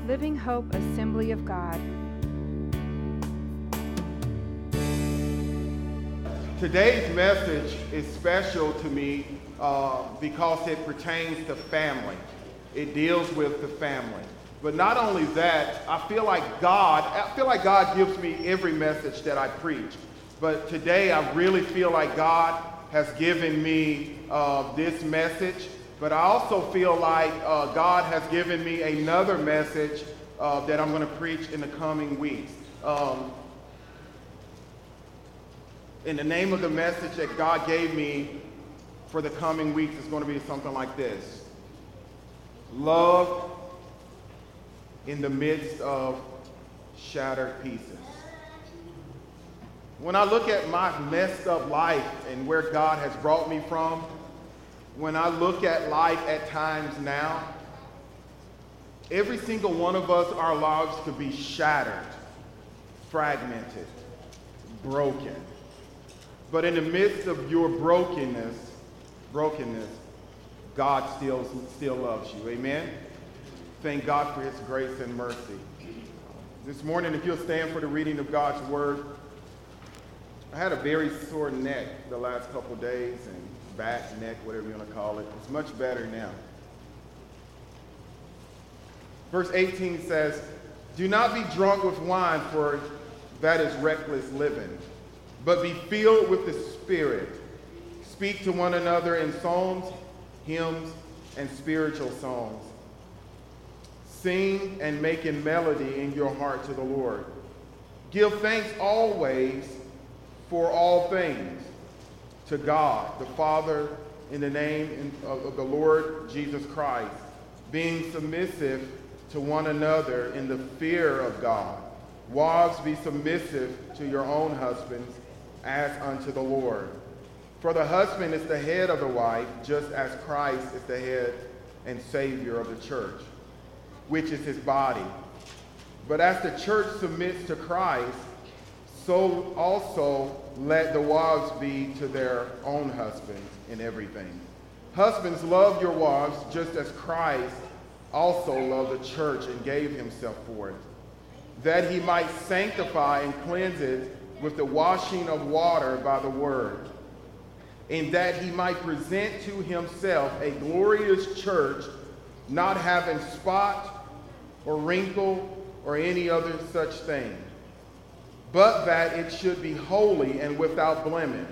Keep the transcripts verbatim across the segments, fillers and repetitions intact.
Living Hope Assembly of God. Today's message is special to me uh, because it pertains to family. It deals with the family. But not only that, I feel like God, I feel like God gives me every message that I preach. But today I really feel like God has given me uh, this message. But I also feel like uh, God has given me another message uh, that I'm going to preach in the coming weeks. Um, in the name of the message that God gave me for the coming weeks is going to be something like this. Love in the midst of shattered pieces. When I look at my messed up life and where God has brought me from, when I look at life at times now, every single one of us, our lives could be shattered, fragmented, broken. But in the midst of your brokenness, brokenness, God still, still loves you. Amen? Thank God for his grace and mercy. This morning, if you'll stand for the reading of God's word, I had a very sore neck the last couple of days, and back, neck, whatever you want to call it. It's much better now. Verse eighteen says, "Do not be drunk with wine, for that is reckless living, but be filled with the Spirit. Speak to one another in psalms, hymns, and spiritual songs. Sing and make in melody in your heart to the Lord. Give thanks always for all things to God, the Father, in the name of the Lord Jesus Christ, being submissive to one another in the fear of God. Wives, be submissive to your own husbands as unto the Lord. For the husband is the head of the wife, just as Christ is the head and Savior of the church, which is his body. But as the church submits to Christ, so also let the wives be to their own husbands in everything. Husbands, love your wives just as Christ also loved the church and gave himself for it, that he might sanctify and cleanse it with the washing of water by the word, and that he might present to himself a glorious church, not having spot or wrinkle or any other such thing, but that it should be holy and without blemish.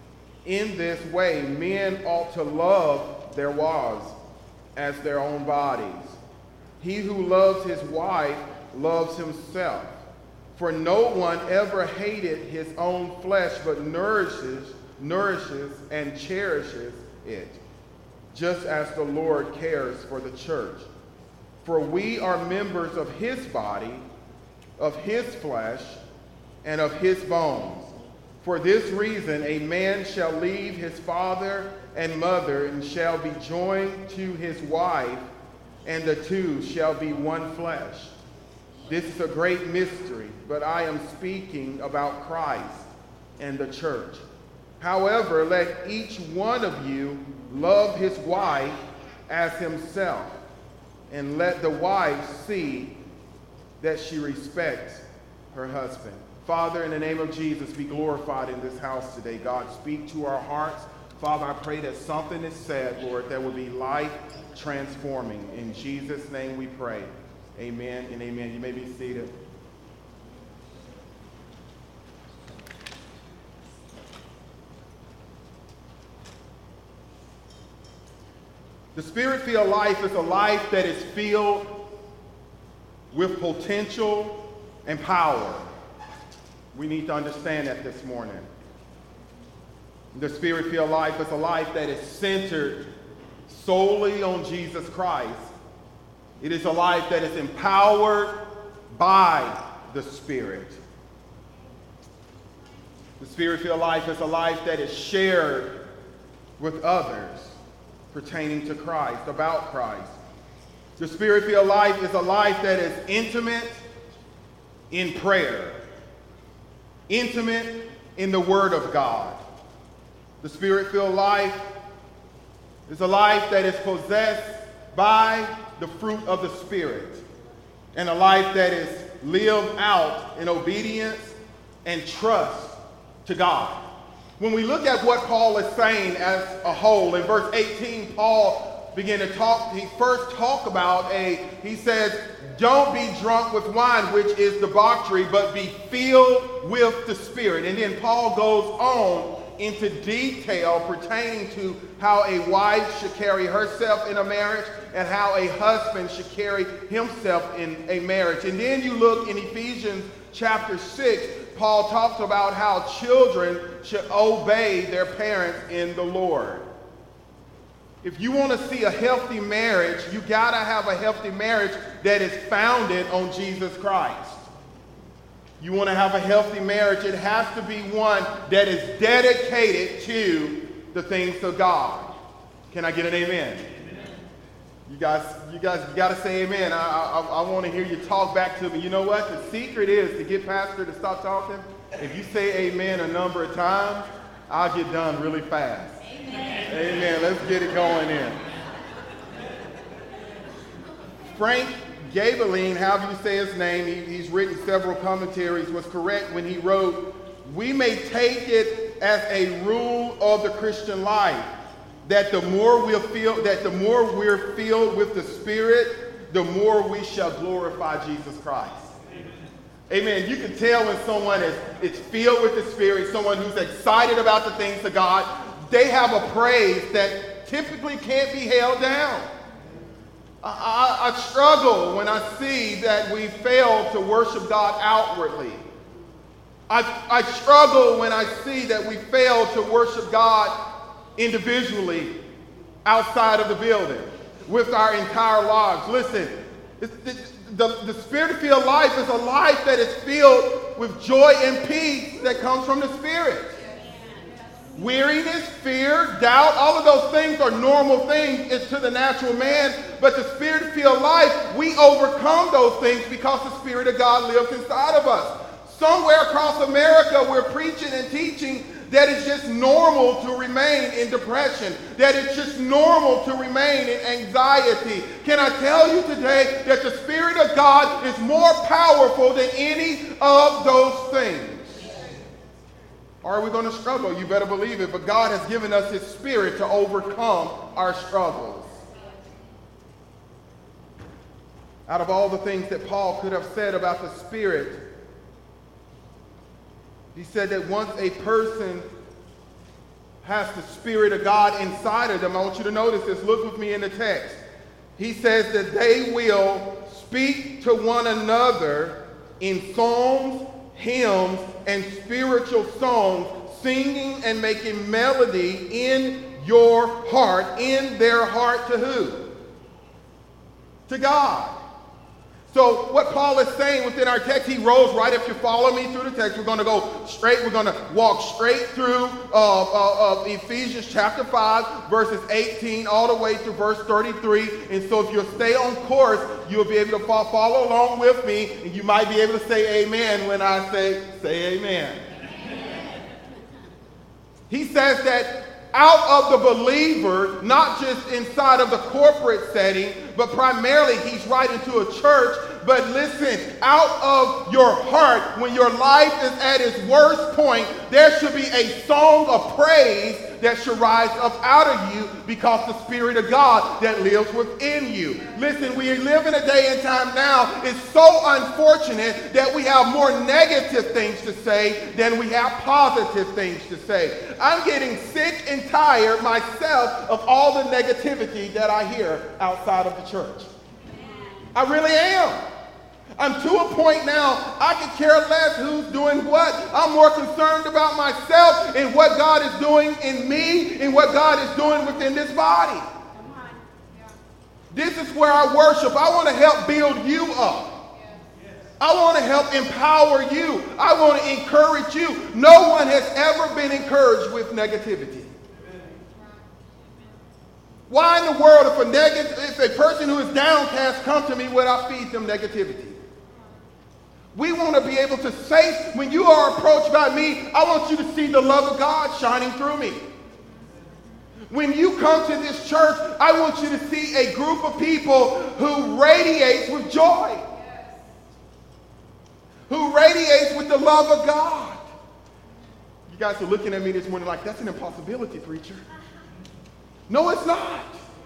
In this way, men ought to love their wives as their own bodies. He who loves his wife loves himself. For no one ever hated his own flesh, but nourishes, nourishes and cherishes it, just as the Lord cares for the church. For we are members of his body, of his flesh, and of his bones. For this reason, a man shall leave his father and mother and shall be joined to his wife, and the two shall be one flesh. This is a great mystery, but I am speaking about Christ and the church. However, let each one of you love his wife as himself, and let the wife see that she respects her husband." Father, in the name of Jesus, be glorified in this house today. God, speak to our hearts. Father, I pray that something is said, Lord, that will be life transforming. In Jesus' name we pray. Amen and amen. You may be seated. The Spirit-filled life is a life that is filled with potential and power. We need to understand that this morning. The Spirit-filled life is a life that is centered solely on Jesus Christ. It is a life that is empowered by the Spirit. The Spirit-filled life is a life that is shared with others pertaining to Christ, about Christ. The Spirit-filled life is a life that is intimate in prayer, intimate in the Word of God. The Spirit-filled life is a life that is possessed by the fruit of the Spirit. and a life that is lived out in obedience and trust to God. When we look at what Paul is saying as a whole, in verse eighteen, Paul began to talk, he first talked about a, he says, don't be drunk with wine, which is debauchery, but be filled with the Spirit. And then Paul goes on into detail pertaining to how a wife should carry herself in a marriage and how a husband should carry himself in a marriage. And then you look in Ephesians chapter six, Paul talks about how children should obey their parents in the Lord. If you want to see a healthy marriage, you got to have a healthy marriage that is founded on Jesus Christ. You want to have a healthy marriage, it has to be one that is dedicated to the things of God. Can I get an amen? Amen. You guys, you guys got to say amen. I, I, I want to hear you talk back to me. You know what? The secret is to get Pastor to stop talking. If you say amen a number of times, I'll get done really fast. Amen. Amen. Let's get it going in. Frank Gabeline, however you say his name, he, he's written several commentaries, was correct when he wrote, we may take it as a rule of the Christian life that the more we're filled, that the more we're filled with the Spirit, the more we shall glorify Jesus Christ. Amen. You can tell when someone is, is filled with the Spirit, someone who's excited about the things of God, they have a praise that typically can't be held down. I, I, I struggle when I see that we fail to worship God outwardly. I, I struggle when I see that we fail to worship God individually outside of the building with our entire lives. Listen, the, the, the Spirit-filled life is a life that is filled with joy and peace that comes from the Spirit. Weariness, fear, doubt, all of those things are normal things to the natural man, but the Spirit-filled life, we overcome those things because the Spirit of God lives inside of us. Somewhere across America, we're preaching and teaching that it's just normal to remain in depression, that it's just normal to remain in anxiety. Can I tell you today that the Spirit of God is more powerful than any of those things? Or are we going to struggle? You better believe it. But God has given us His Spirit to overcome our struggles. Out of all the things that Paul could have said about the Spirit, he said that once a person has the Spirit of God inside of them, I want you to notice this. Look with me in the text. He says that they will speak to one another in psalms, hymns, and spiritual songs, singing and making melody in your heart, in their heart to who? To God. So what Paul is saying within our text, he rolls right, if you follow me through the text, we're going to go straight, we're going to walk straight through uh, uh, uh, Ephesians chapter five, verses eighteen, all the way to verse thirty-three. And so if you'll stay on course, you'll be able to follow along with me, and you might be able to say amen when I say, say amen. Amen. He says that out of the believer, not just inside of the corporate setting, but primarily he's writing to a church. But listen, out of your heart, when your life is at its worst point, there should be a song of praise that should rise up out of you because the Spirit of God that lives within you. Listen, we live in a day and time now, it's so unfortunate that we have more negative things to say than we have positive things to say. I'm getting sick and tired myself of all the negativity that I hear outside of the church. I really am. I'm to a point now, I can care less who's doing what. I'm more concerned about myself and what God is doing in me and what God is doing within this body. This is where I worship. I want to help build you up. I want to help empower you. I want to encourage you. No one has ever been encouraged with negativity. Why in the world, if a, neg- if a person who is downcast come to me, would I feed them negativity? We want to be able to say, when you are approached by me, I want you to see the love of God shining through me. When you come to this church, I want you to see a group of people who radiates with joy. who radiates with the love of God. You guys are looking at me this morning like, that's an impossibility, preacher. No, it's not.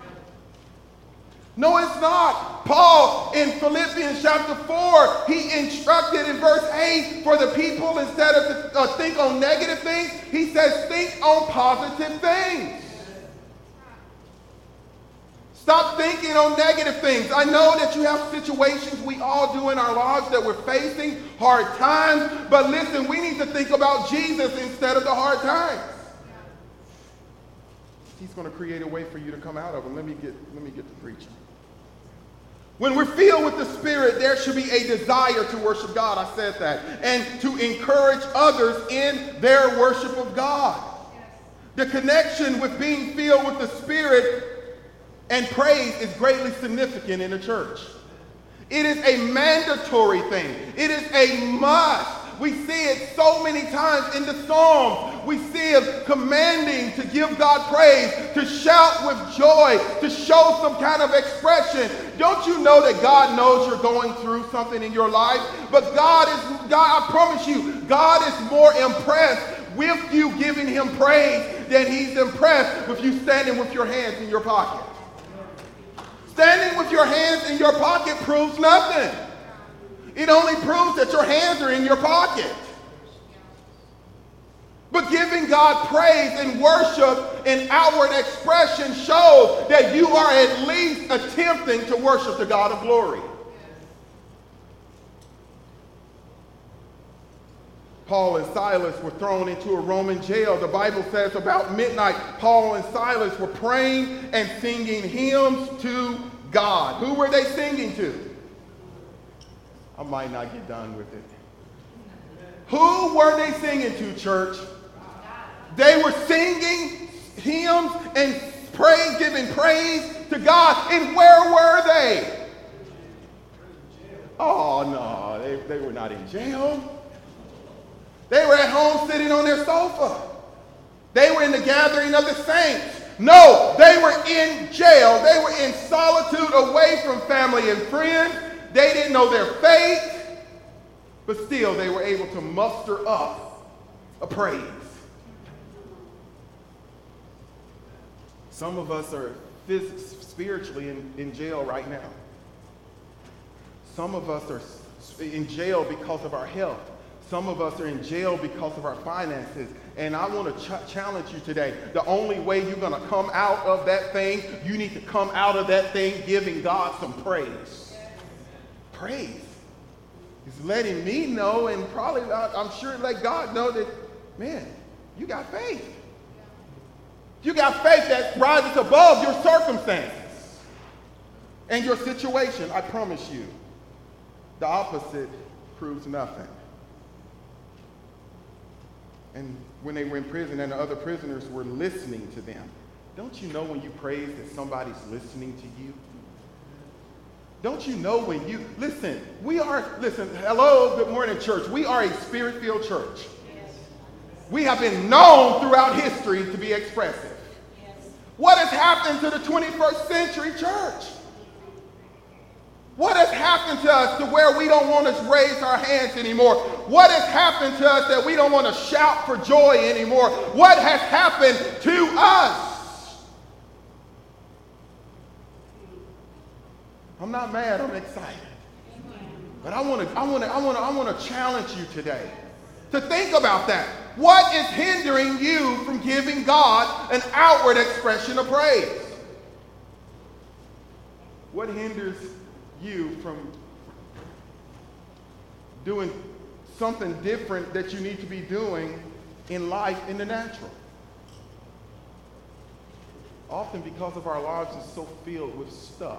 No, it's not. Paul in Philippians chapter four, he instructed in verse eight for the people, instead of to, uh, think on negative things, he says think on positive things. Stop thinking on negative things. I know that you have situations we all do in our lives that we're facing, hard times, but listen, we need to think about Jesus instead of the hard times. He's going to create a way for you to come out of them. Let me get, let me get to preaching. When we're filled with the Spirit, there should be a desire to worship God. I said that. And to encourage others in their worship of God. The connection with being filled with the Spirit and praise is greatly significant in the church. It is a mandatory thing. It is a must. We see it so many times in the Psalms. We see him commanding to give God praise, to shout with joy, to show some kind of expression. Don't you know that God knows you're going through something in your life? But God is, God, I promise you, God is more impressed with you giving him praise than he's impressed with you standing with your hands in your pocket. Standing with your hands in your pocket proves nothing. It only proves that your hands are in your pocket. But giving God praise and worship in outward expression shows that you are at least attempting to worship the God of glory. Paul and Silas were thrown into a Roman jail. The Bible says about midnight, Paul and Silas were praying and singing hymns to God. Who were they singing to? I might not get done with it. Who were they singing to, church? They were singing hymns and praise, giving praise to God. And where were they? Oh, no, they, they were not in jail. They were at home sitting on their sofa. They were in the gathering of the saints. No, they were in jail. They were in solitude, away from family and friends. They didn't know their fate, but still they were able to muster up a praise. Some of us are phys- spiritually in, in jail right now. Some of us are in jail because of our health. Some of us are in jail because of our finances. And I want to ch- challenge you today. The only way you're going to come out of that thing, you need to come out of that thing giving God some praise. Praise. He's letting me know, and probably I'm sure let God know that, man, you got faith. You got faith that rises above your circumstances and your situation. I promise you, the opposite proves nothing. And when they were in prison and the other prisoners were listening to them, don't you know when you praise that somebody's listening to you? Don't you know when you, listen, we are, listen, hello, good morning, church. We are a spirit-filled church. Yes. We have been known throughout history to be expressive. Yes. What has happened to the twenty-first century church? What has happened to us to where we don't want to raise our hands anymore? What has happened to us that we don't want to shout for joy anymore? What has happened to us? I'm not mad, I'm excited. But I want to I want to I want to I want to challenge you today to think about that. What is hindering you from giving God an outward expression of praise? What hinders you from doing something different that you need to be doing in life in the natural? Often because of our lives is so filled with stuff.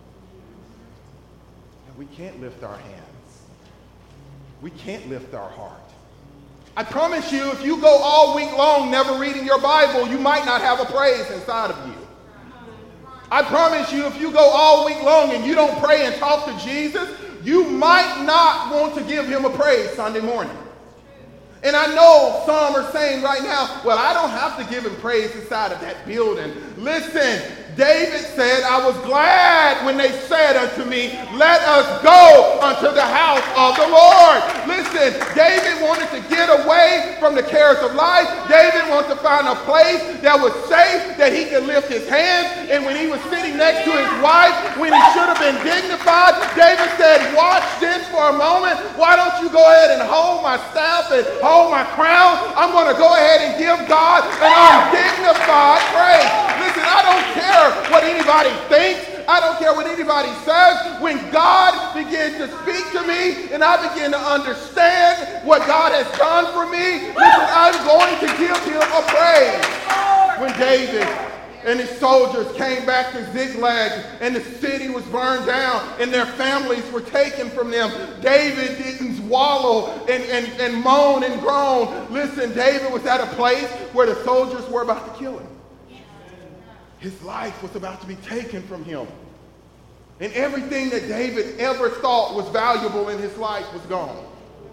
We can't lift our hands. We can't lift our heart. I promise you, if you go all week long never reading your Bible, you might not have a praise inside of you. I promise you, if you go all week long and you don't pray and talk to Jesus, you might not want to give him a praise Sunday morning. And I know some are saying right now, well, I don't have to give him praise inside of that building. Listen, David said, I was glad when they said unto me, let us go unto the house of the Lord. Listen, David wanted to get away from the cares of life. David wanted to find a place that was safe, that he could lift his hands. And when he was sitting next to his wife, when he should have been dignified, David said, watch this for a moment. Why don't you go ahead and hold my staff and hold my crown? I'm going to go ahead and give God an undignified praise. Listen, I don't care what anybody thinks. I don't care what anybody says. When God begins to speak to me and I begin to understand what God has done for me, listen, I'm going to give him a praise. When David and his soldiers came back to Ziklag and the city was burned down and their families were taken from them, David didn't wallow and, and, and moan and groan. Listen, David was at a place where the soldiers were about to kill him. His life was about to be taken from him. And everything that David ever thought was valuable in his life was gone.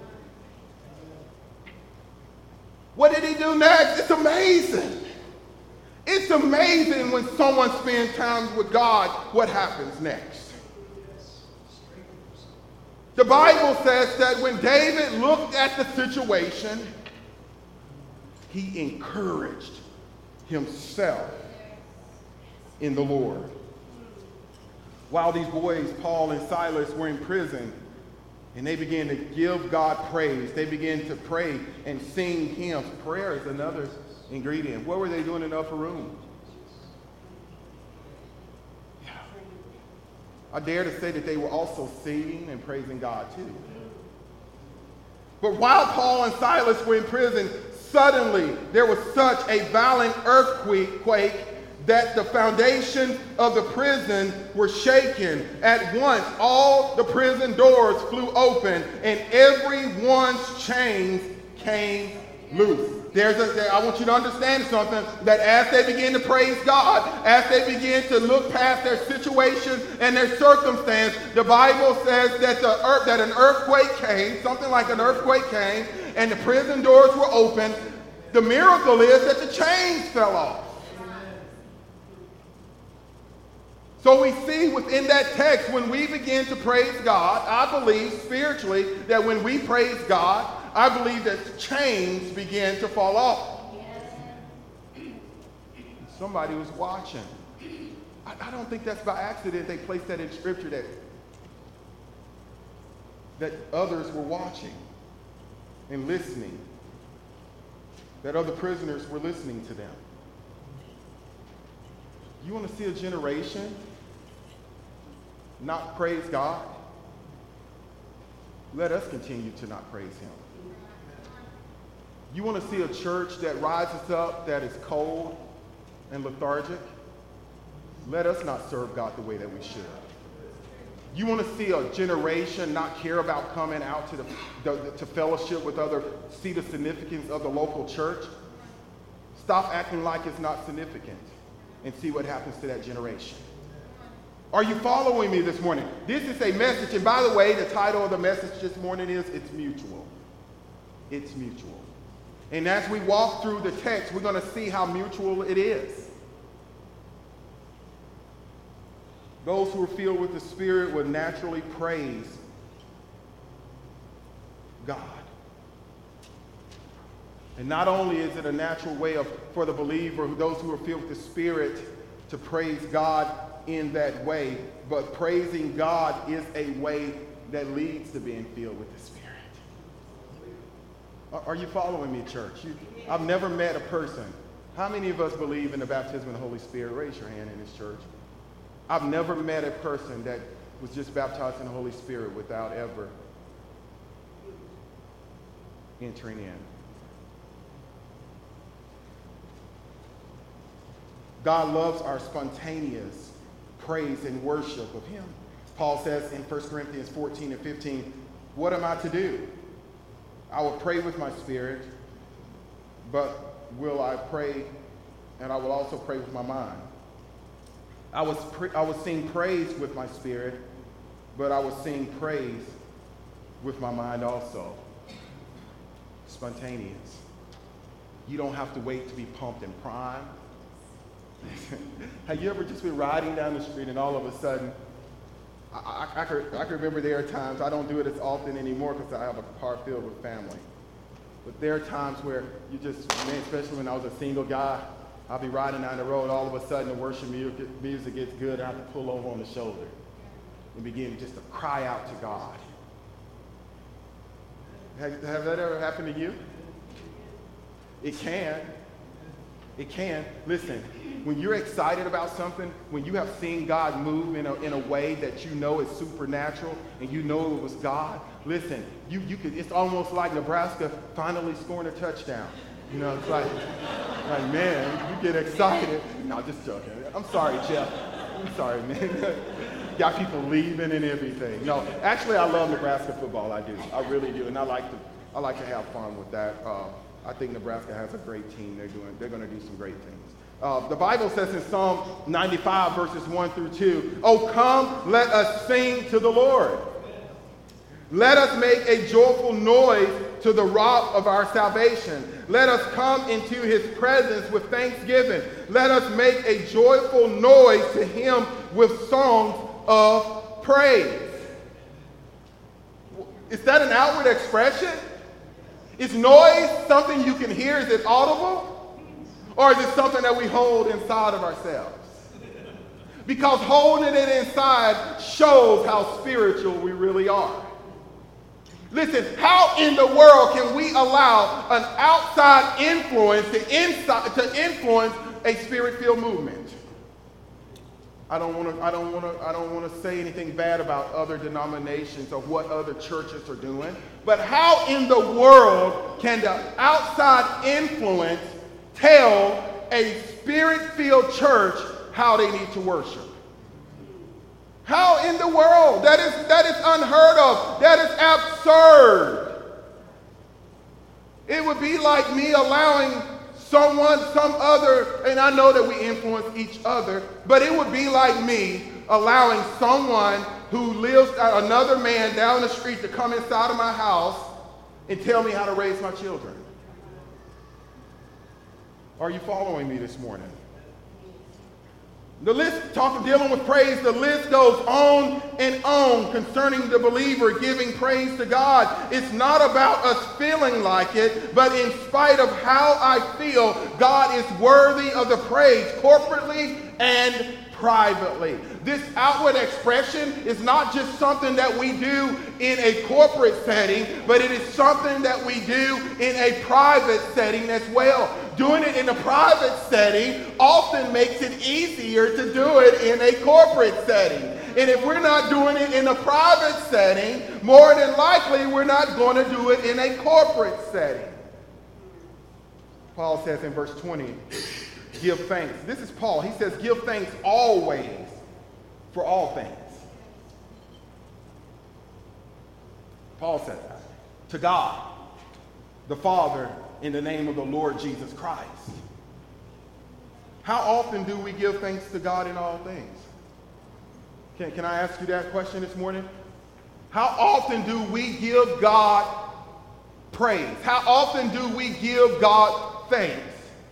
What did he do next? It's amazing. It's amazing when someone spends time with God, what happens next. The Bible says that when David looked at the situation, he encouraged himself in the Lord. While these boys, Paul and Silas, were in prison, and they began to give God praise, they began to pray and sing hymns. Prayer is another ingredient. What were they doing in the upper room? Yeah. I dare to say that they were also singing and praising God too. But while Paul and Silas were in prison, suddenly there was such a violent earthquake that the foundation of the prison were shaken. At once, all the prison doors flew open, and everyone's chains came loose. There's a, there, I want you to understand something, that as they begin to praise God, as they begin to look past their situation and their circumstance, the Bible says that, the earth, that an earthquake came, something like an earthquake came, and the prison doors were open. The miracle is that the chains fell off. So we see within that text, when we begin to praise God, I believe spiritually that when we praise God, I believe that chains begin to fall off. Yes. Somebody was watching. I, I don't think that's by accident they placed that in Scripture, that, that others were watching and listening, that other prisoners were listening to them. You want to see a generation not praise God? Let us continue to not praise him. You want to see a church that rises up that is cold and lethargic? Let us not serve God the way that we should. You want to see a generation not care about coming out to the, the to fellowship with other, see the significance of the local church? Stop acting like it's not significant and see what happens to that generation. Are you following me this morning? This is a message, and by the way, the title of the message this morning is It's Mutual. It's mutual. And as we walk through the text, we're going to see how mutual it is. Those who are filled with the Spirit will naturally praise God. And not only is it a natural way of, for the believer, those who are filled with the Spirit, to praise God in that way, but praising God is a way that leads to being filled with the Spirit. Are you following me, church? You, I've never met a person. How many of us believe in the baptism of the Holy Spirit? Raise your hand in this church. I've never met a person that was just baptized in the Holy Spirit without ever entering in. God loves our spontaneous praise and worship of him. Paul says in First Corinthians fourteen and fifteen, what am I to do? I will pray with my spirit, but will I pray, and I will also pray with my mind. I was pre- I will sing praise with my spirit, but I will sing praise with my mind also. Spontaneous. You don't have to wait to be pumped and primed. Listen. Have you ever just been riding down the street and all of a sudden, I, I, I, could, I could remember there are times, I don't do it as often anymore because I have a car filled with family. But there are times where you just, man, especially when I was a single guy, I'll be riding down the road, all of a sudden the worship music, music gets good, I have to pull over on the shoulder and begin just to cry out to God. Have, have that ever happened to you? It can. It can. Listen, when you're excited about something, when you have seen God move in a, in a way that you know is supernatural and you know it was God, listen, you, you could, it's almost like Nebraska finally scoring a touchdown. You know, it's like, like man, you get excited. No, just joking. I'm sorry, Jeff. I'm sorry, man. Got people leaving and everything. No, actually, I love Nebraska football. I do. I really do, and I like to. I like to have fun with that. Uh, I think Nebraska has a great team. They're doing. They're going to do some great things. Uh, the Bible says in Psalm ninety-five, verses one through two, "Oh, come, let us sing to the Lord. Let us make a joyful noise to the rock of our salvation. Let us come into his presence with thanksgiving. Let us make a joyful noise to him with songs of praise." Is that an outward expression? Is noise something you can hear? Is it audible? Or is it something that we hold inside of ourselves? Because holding it inside shows how spiritual we really are. Listen, how in the world can we allow an outside influence to, inside, to influence a spirit-filled movement? I don't want to. I don't want to. I don't want to say anything bad about other denominations or what other churches are doing. But how in the world can the outside influence tell a spirit-filled church how they need to worship? How in the world? That is that is unheard of. That is absurd. It would be like me allowing someone, some other, and I know that we influence each other, but it would be like me allowing someone who lives, another man down the street to come inside of my house and tell me how to raise my children. Are you following me this morning? The list, talking, dealing with praise, the list goes on and on concerning the believer giving praise to God. It's not about us feeling like it, but in spite of how I feel, God is worthy of the praise corporately and privately. This outward expression is not just something that we do in a corporate setting, but it is something that we do in a private setting as well. Doing it in a private setting often makes it easier to do it in a corporate setting. And if we're not doing it in a private setting, more than likely we're not going to do it in a corporate setting. Paul says in verse twenty, give thanks. This is Paul. He says, give thanks always for all things. Paul said that. To God, the Father, in the name of the Lord Jesus Christ. How often do we give thanks to God in all things? Can, can I ask you that question this morning? How often do we give God praise? How often do we give God thanks?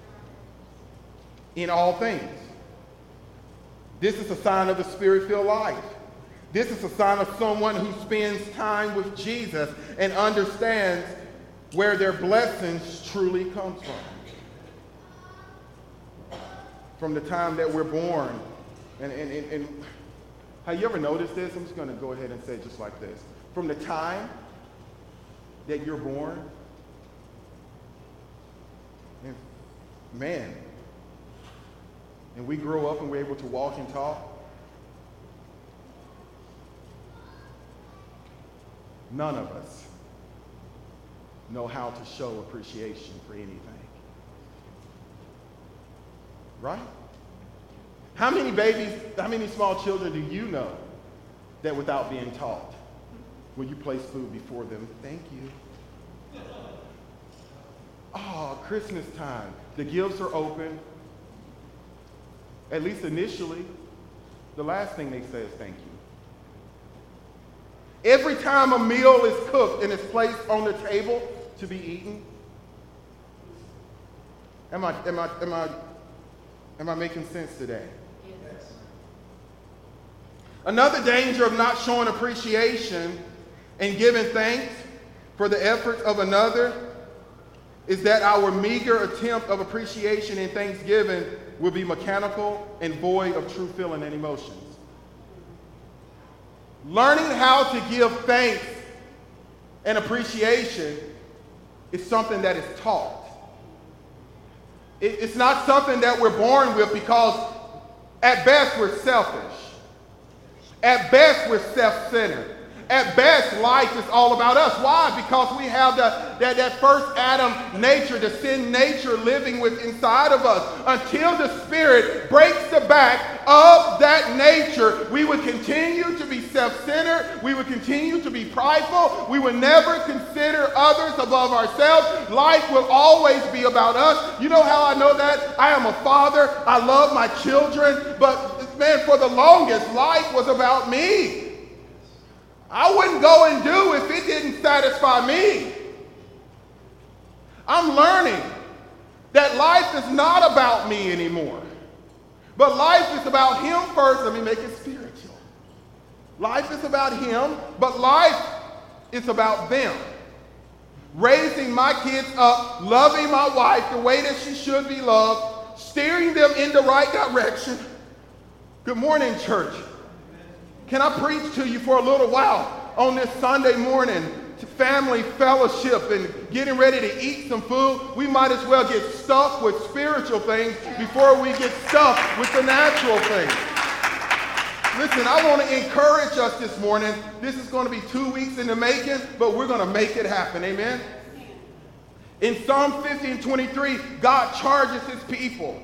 In all things. This is a sign of the Spirit-filled life. This is a sign of someone who spends time with Jesus and understands where their blessings truly comes from. From the time that we're born. And, and, and, and have you ever noticed this? I'm just going to go ahead and say it just like this. From the time that you're born, and man, and we grow up and we're able to walk and talk, none of us know how to show appreciation for anything. Right? How many babies, how many small children do you know that without being taught, when you place food before them, thank you. Oh, Christmas time. The gifts are open. At least initially, the last thing they say is thank you. Every time a meal is cooked and is placed on the table to be eaten, am I, am I, am I, Am I making sense today? Yes. Another danger of not showing appreciation and giving thanks for the efforts of another is that our meager attempt of appreciation and thanksgiving will be mechanical and void of true feeling and emotions. Learning how to give thanks and appreciation is something that is taught. It, it's not something that we're born with, because at best we're selfish. At best we're self-centered. At best, life is all about us. Why? Because we have the, that, that first Adam nature, the sin nature living with inside of us. Until the Spirit breaks the back of that nature, we would continue to be self-centered. We would continue to be prideful. We would never consider others above ourselves. Life will always be about us. You know how I know that? I am a father. I love my children. But man, for the longest, life was about me. I wouldn't go and do if it didn't satisfy me. I'm learning that life is not about me anymore. But life is about him first. Let me make it spiritual. Life is about him, but life is about them. Raising my kids up, loving my wife the way that she should be loved, steering them in the right direction. Good morning, church. Can I preach to you for a little while on this Sunday morning to family fellowship and getting ready to eat some food? We might as well get stuck with spiritual things before we get stuck with the natural things. Listen, I want to encourage us this morning. This is going to be two weeks in the making, but we're going to make it happen. Amen? In Psalm fifty and twenty-three, God charges his people.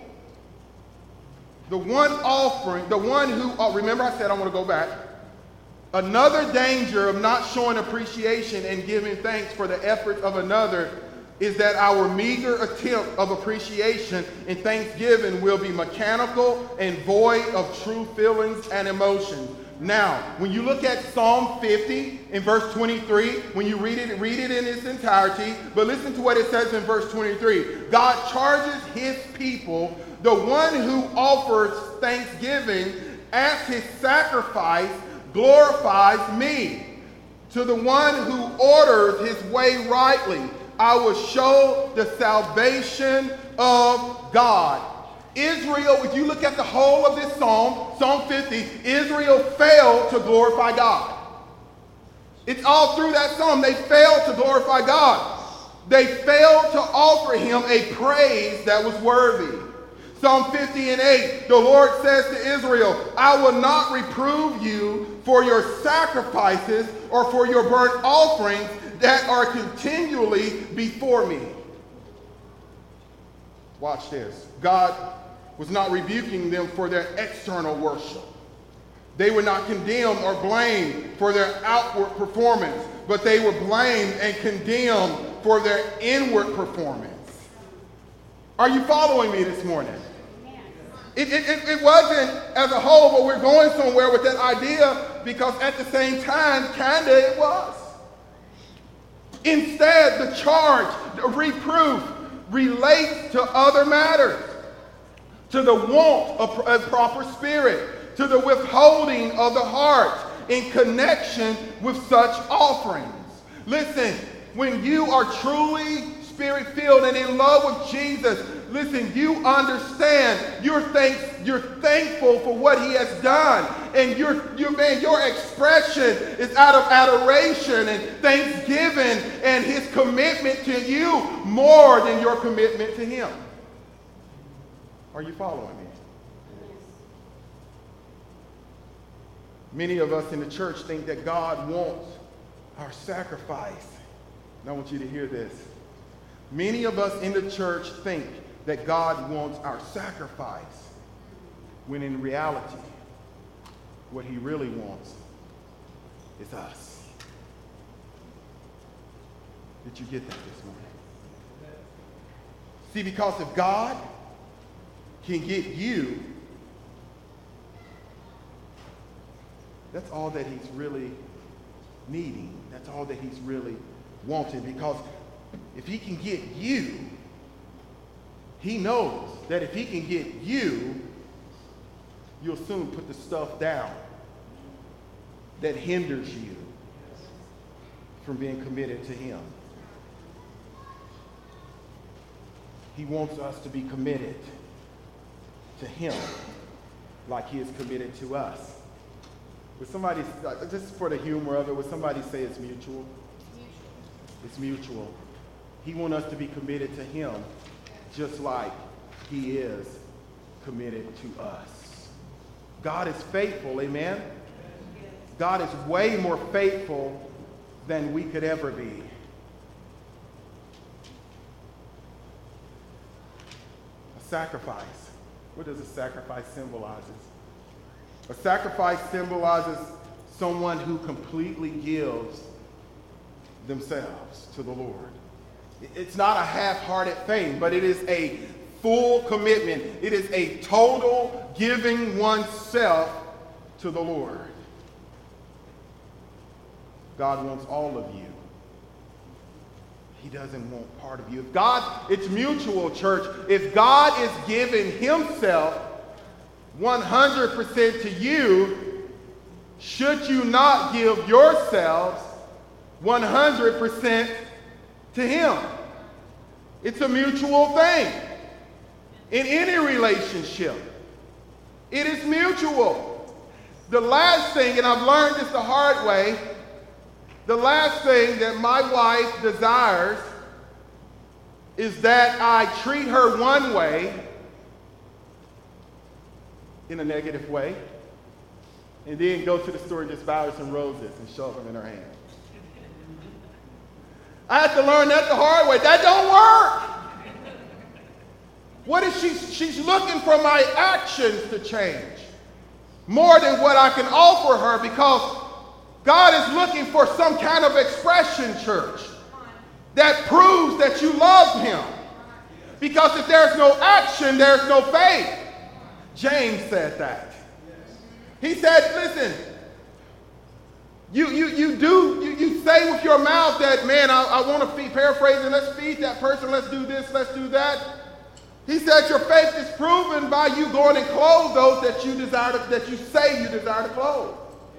The one offering, the one who, oh, remember I said I want to go back. Another danger of not showing appreciation and giving thanks for the efforts of another is that our meager attempt of appreciation and thanksgiving will be mechanical and void of true feelings and emotions. Now, when you look at Psalm fifty in verse twenty-three, when you read it, read it in its entirety, but listen to what it says in verse twenty-three. God charges his people, the one who offers thanksgiving as his sacrifice glorifies me. To the one who orders his way rightly, I will show the salvation of God. Israel, if you look at the whole of this psalm, Psalm fifty, Israel failed to glorify God. It's all through that psalm. They failed to glorify God. They failed to offer him a praise that was worthy. Psalm fifty and eight, the Lord says to Israel, I will not reprove you for your sacrifices or for your burnt offerings that are continually before me. Watch this. God was not rebuking them for their external worship. They were not condemned or blamed for their outward performance, but they were blamed and condemned for their inward performance. Are you following me this morning? It, it, it wasn't as a whole, but we're going somewhere with that idea, because at the same time, kind of it was. Instead, the charge, the reproof, relates to other matters, to the want of a proper spirit, to the withholding of the heart in connection with such offerings. Listen, when you are truly spirit-filled and in love with Jesus, listen, you understand, you're, thanks, you're thankful for what he has done. And your, your, man, your expression is out of adoration and thanksgiving and his commitment to you more than your commitment to him. Are you following me? Many of us in the church think that God wants our sacrifice. And I want you to hear this. Many of us in the church think that God wants our sacrifice, when in reality, what he really wants is us. Did you get that this morning? See, because if God can get you, that's all that he's really needing. That's all that he's really wanting. Because if he can get you, He knows that if he can get you, you'll soon put the stuff down that hinders you from being committed to him. He wants us to be committed to him like he is committed to us. Would somebody, just for the humor of it, would somebody say it's mutual? It's mutual. It's mutual. He wants us to be committed to him just like he is committed to us. God is faithful, amen? God is way more faithful than we could ever be. A sacrifice. What does a sacrifice symbolize? A sacrifice symbolizes someone who completely gives themselves to the Lord. It's not a half-hearted thing, but it is a full commitment. It is a total giving oneself to the Lord. God wants all of you. He doesn't want part of you. If God, it's mutual, church. If God is giving himself one hundred percent to you, should you not give yourselves one hundred percent to him? It's a mutual thing. In any relationship, it is mutual. The last thing, and I've learned this the hard way, the last thing that my wife desires is that I treat her one way, in a negative way, and then go to the store and just buy her some roses and shove them in her hand. I had to learn that the hard way. That don't work. What is she? She's looking for my actions to change more than what I can offer her, because God is looking for some kind of expression, church, that proves that you love him. Because if there's no action, there's no faith. James said that. He said, listen, you you you do, you, you say with your mouth that, man, I, I want to feed, paraphrasing, let's feed that person, let's do this, let's do that. He said your faith is proven by you going and clothe those that you desire to, that you say you desire to clothe.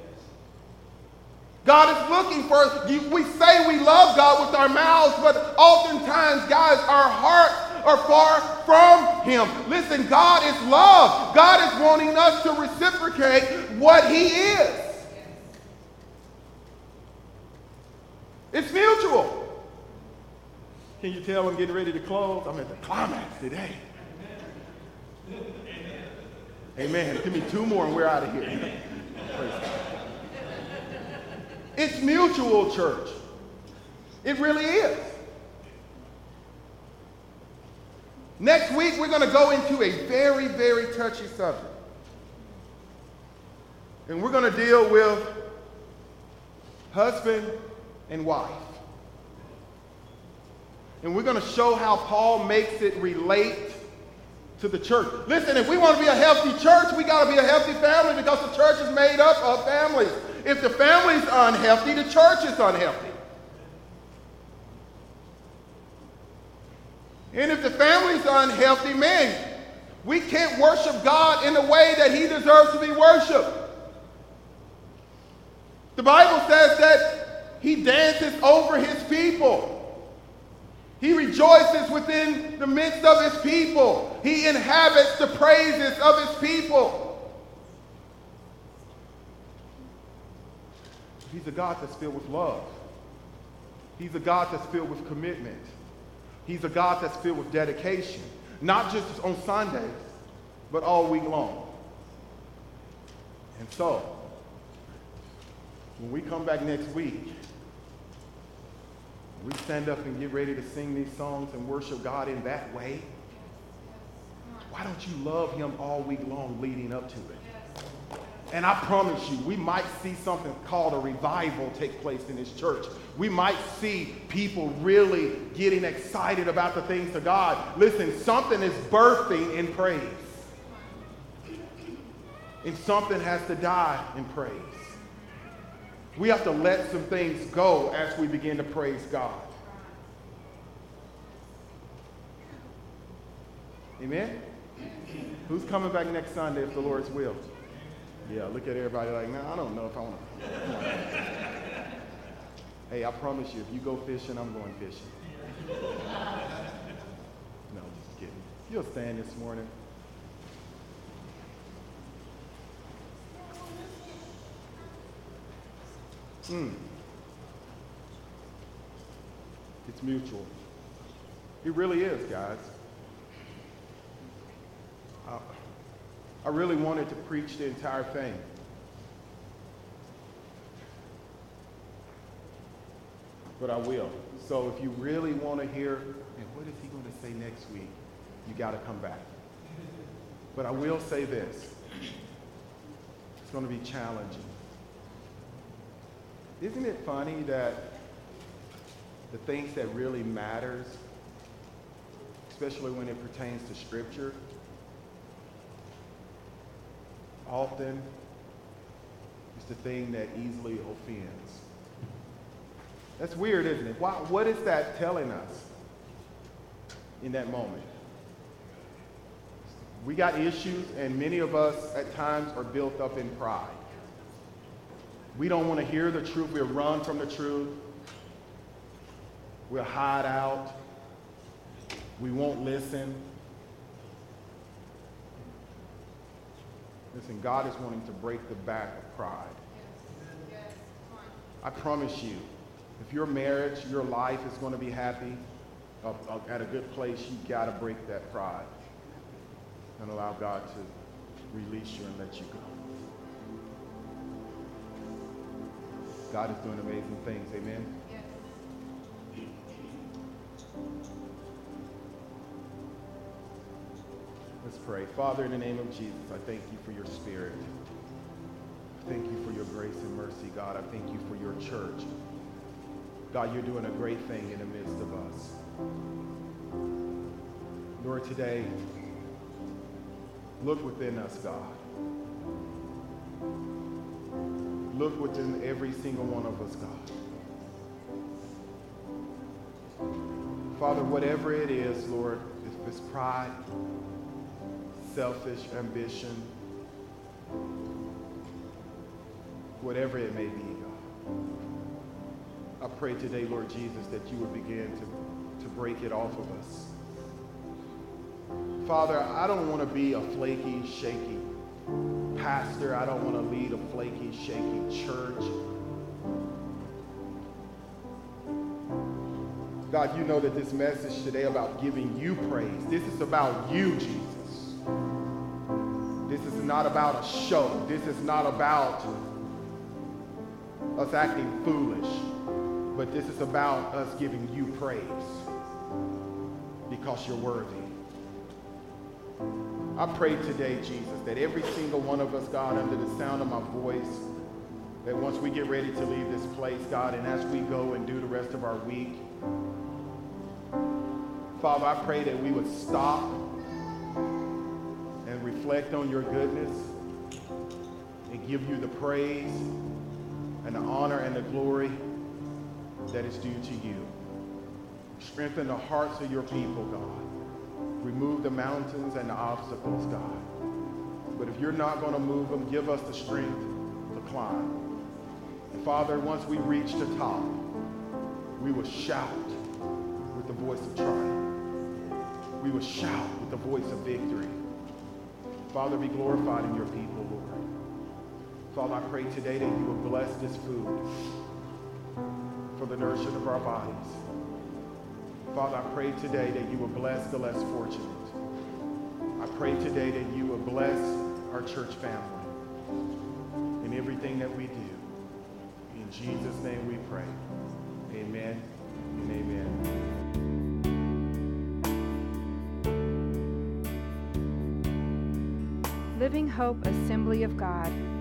God is looking for us. We say we love God with our mouths, but oftentimes, guys, our hearts are far from him. Listen, God is love. God is wanting us to reciprocate what he is. It's mutual. Can you tell I'm getting ready to close? I'm at the climax today. Amen. Give me two more and we're out of here. Praise God. It's mutual, church. It really is. Next week, we're going to go into a very, very touchy subject. And we're going to deal with husband and wife. And we're going to show how Paul makes it relate to the church. Listen, if we want to be a healthy church, we got to be a healthy family, because the church is made up of families. If the family is unhealthy, the church is unhealthy. And if the family is unhealthy, man, we can't worship God in the way that he deserves to be worshiped. The Bible says that he dances over his people. He rejoices within the midst of his people. He inhabits the praises of his people. He's a God that's filled with love. He's a God that's filled with commitment. He's a God that's filled with dedication. Not just on Sundays, but all week long. And so, when we come back next week, we stand up and get ready to sing these songs and worship God in that way. Why don't you love him all week long leading up to it? And I promise you, we might see something called a revival take place in this church. We might see people really getting excited about the things of God. Listen, something is birthing in praise. And something has to die in praise. We have to let some things go as we begin to praise God. Amen? Who's coming back next Sunday if the Lord's will? Yeah, look at everybody like, no, I don't know if I want to. Hey, I promise you, if you go fishing, I'm going fishing. No, just kidding. You'll stand this morning. Mm. It's mutual. It really is, guys. Uh, I really wanted to preach the entire thing. But I will. So if you really want to hear, and what is he going to say next week? You got to come back. But I will say this. It's going to be challenging. Isn't it funny that the things that really matters, especially when it pertains to Scripture, often is the thing that easily offends? That's weird, isn't it? Why, what is that telling us in that moment? We got issues, and many of us at times are built up in pride. We don't want to hear the truth. We'll run from the truth. We'll hide out. We won't listen. Listen, God is wanting to break the back of pride. Yes. Yes. I promise you, if your marriage, your life is going to be happy, uh, uh, at a good place, you got to break that pride and allow God to release you and let you go. God is doing amazing things. Amen? Yes. Let's pray. Father, in the name of Jesus, I thank you for your Spirit. I thank you for your grace and mercy, God. I thank you for your church. God, you're doing a great thing in the midst of us. Lord, today, look within us, God. Look within every single one of us, God. Father, whatever it is, Lord, if it's pride, selfish ambition, whatever it may be, God, I pray today, Lord Jesus, that you would begin to, to break it off of us. Father, I don't want to be a flaky, shaky pastor. I don't want to lead a flaky, shaky church. God, you know that this message today about giving you praise, this is about you, Jesus. This is not about a show. This is not about us acting foolish, but this is about us giving you praise because you're worthy. I pray today, Jesus, that every single one of us, God, under the sound of my voice, that once we get ready to leave this place, God, and as we go and do the rest of our week, Father, I pray that we would stop and reflect on your goodness and give you the praise and the honor and the glory that is due to you. Strengthen the hearts of your people, God. Remove the mountains and the obstacles, God. But if you're not going to move them, give us the strength to climb. And Father, once we reach the top, we will shout with the voice of triumph. We will shout with the voice of victory. Father, be glorified in your people, Lord. Father, I pray today that you will bless this food for the nourishment of our bodies. Father, I pray today that you will bless the less fortunate. I pray today that you will bless our church family in everything that we do. In Jesus' name we pray. Amen and amen. Living Hope Assembly of God